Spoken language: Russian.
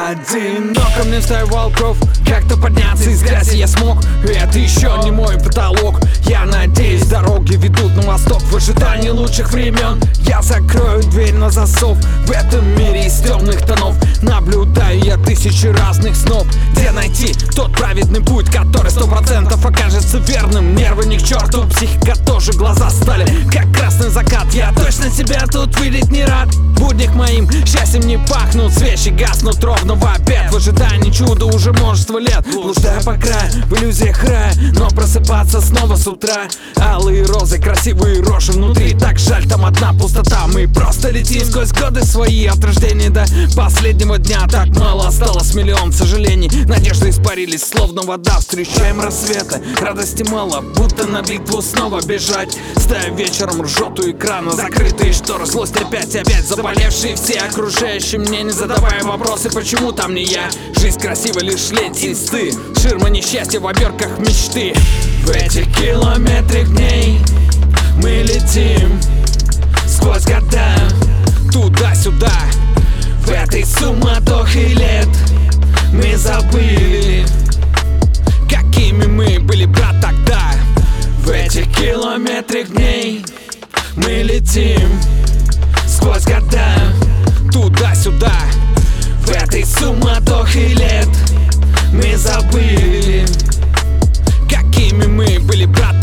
Одиноко мне вставал кровь, как-то подняться из грязи я смог. Это еще не мой потолок. Я надеюсь, дороги ведут на восток. В ожидании лучших времен я закрою дверь на засов. В этом мире из темных тонов наблюдаю я тысячи разных снов. Где найти тот праведный путь, который 100% окажется верным? Нервы ни к черту, психика тоже, глаза стали как красный закат. Я точно себя тут видеть не рад. Будник моим счастьем не пахнут, свечи гаснут ровно в обед. В ожидании чуда уже множество лет, блуждая по краю, в иллюзиях рая. Но просыпаться снова с утра. Алые розы, красивые рожи внутри. Так жаль, там одна пустота. Мы просто летим сквозь годы свои, от рождения до последнего дня. Так мало осталось, миллион сожалений. Надежды испарились, словно вода. Встречаем рассветы, радости мало, будто на битву снова бежать. Стая вечером ржет у экрана, закрытые шторы, злость опять заболевшие все окружающие мне, не задавая вопросы, почему там не я. Жизнь красива, лишь лентисты, ширма несчастья в оберках мечты. В этих километрах дней мы летим сквозь года, туда-сюда. В этой суматохе лет мы забыли, какими мы были, брат, тогда. В этих километрах дней мы летим сквозь года, туда-сюда. В этой суматохе лет мы забыли, какими мы были, брат.